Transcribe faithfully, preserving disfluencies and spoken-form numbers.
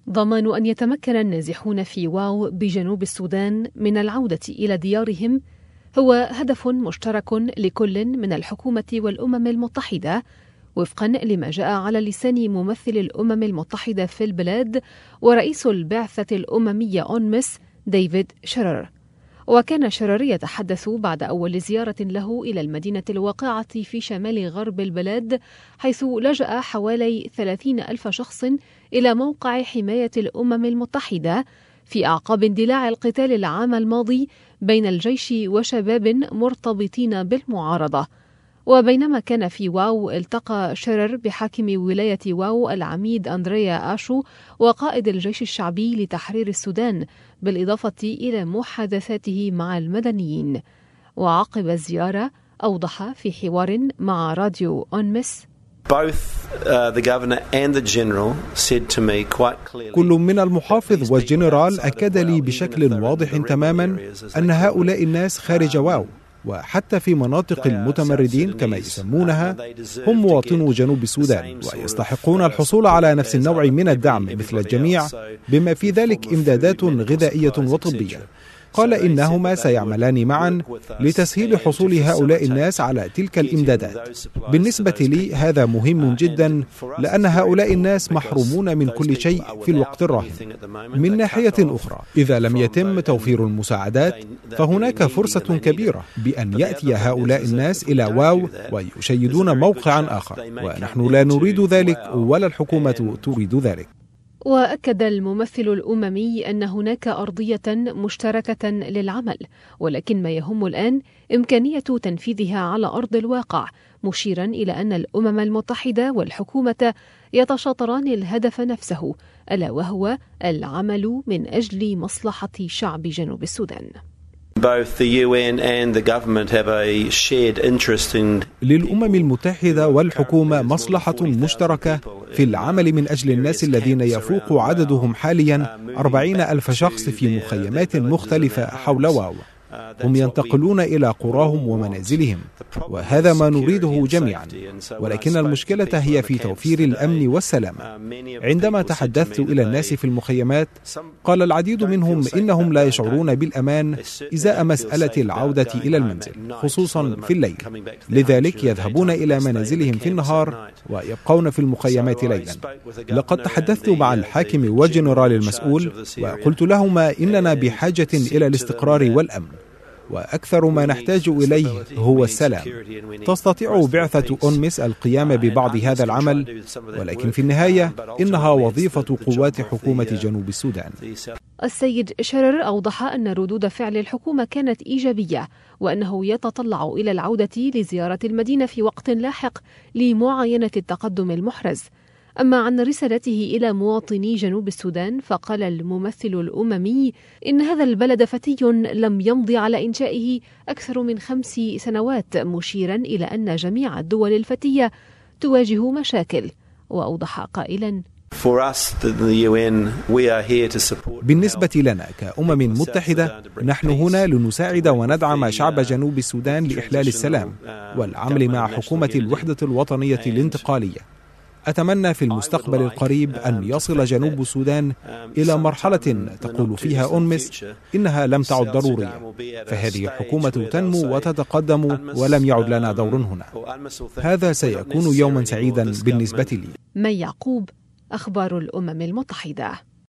ضمان أن يتمكن النازحون في واو بجنوب السودان من العودة إلى ديارهم هو هدف مشترك لكل من الحكومة والأمم المتحدة، وفقا لما جاء على لسان ممثل الأمم المتحدة في البلاد ورئيس البعثة الأممية أونمس ديفيد شرر. وكان شرر يتحدث بعد أول زيارة له إلى المدينة الواقعة في شمال غرب البلاد، حيث لجأ حوالي ثلاثين ألف شخص إلى موقع حماية الأمم المتحدة في أعقاب اندلاع القتال العام الماضي بين الجيش وشباب مرتبطين بالمعارضة. وبينما كان في واو، التقى شرر بحاكم ولاية واو العميد أندريا آشو وقائد الجيش الشعبي لتحرير السودان، بالإضافة إلى محادثاته مع المدنيين. وعقب الزيارة أوضح في حوار مع راديو أونمس: كل من المحافظ والجنرال أكد لي بشكل واضح تماما أن هؤلاء الناس خارج واو، وحتى في مناطق المتمردين كما يسمونها، هم مواطنو جنوب السودان ويستحقون الحصول على نفس النوع من الدعم مثل الجميع، بما في ذلك إمدادات غذائية وطبية. قال إنهما سيعملان معا لتسهيل حصول هؤلاء الناس على تلك الإمدادات. بالنسبة لي هذا مهم جدا، لأن هؤلاء الناس محرومون من كل شيء في الوقت الراهن. من ناحية أخرى، إذا لم يتم توفير المساعدات فهناك فرصة كبيرة بأن يأتي هؤلاء الناس إلى واو ويشيدون موقعا آخر، ونحن لا نريد ذلك ولا الحكومة تريد ذلك. وأكد الممثل الأممي أن هناك أرضية مشتركة للعمل، ولكن ما يهم الآن إمكانية تنفيذها على أرض الواقع، مشيرا إلى أن الأمم المتحدة والحكومة يتشاطران الهدف نفسه، ألا وهو العمل من أجل مصلحة شعب جنوب السودان. للأمم المتحدة والحكومة مصلحة مشتركة في العمل من أجل الناس الذين يفوق عددهم حاليا أربعين ألف شخص في مخيمات مختلفة حول واو. هم ينتقلون إلى قراهم ومنازلهم، وهذا ما نريده جميعا، ولكن المشكلة هي في توفير الأمن والسلامة. عندما تحدثت إلى الناس في المخيمات، قال العديد منهم إنهم لا يشعرون بالأمان إزاء مسألة العودة إلى المنزل، خصوصا في الليل، لذلك يذهبون إلى منازلهم في النهار ويبقون في المخيمات ليلا. لقد تحدثت مع الحاكم والجنرال المسؤول وقلت لهما إننا بحاجة إلى الاستقرار والأمن، وأكثر ما نحتاج إليه هو السلام. تستطيع بعثة أونمس القيام ببعض هذا العمل، ولكن في النهاية إنها وظيفة قوات حكومة جنوب السودان. السيد شرر أوضح أن ردود فعل الحكومة كانت إيجابية، وأنه يتطلع إلى العودة لزيارة المدينة في وقت لاحق لمعاينة التقدم المحرز. أما عن رسالته إلى مواطني جنوب السودان، فقال الممثل الأممي إن هذا البلد فتي لم يمضي على إنشائه أكثر من خمس سنوات، مشيرا إلى أن جميع الدول الفتية تواجه مشاكل. وأوضح قائلا: بالنسبة لنا كأمم متحدة، نحن هنا لنساعد وندعم شعب جنوب السودان لإحلال السلام والعمل مع حكومة الوحدة الوطنية الانتقالية. أتمنى في المستقبل القريب أن يصل جنوب السودان إلى مرحلة تقول فيها أونمس إنها لم تعد ضرورية، فهذه الحكومة تنمو وتتقدم ولم يعد لنا دور هنا. هذا سيكون يوما سعيدا بالنسبة لي. مي يعقوب، أخبار الأمم المتحدة.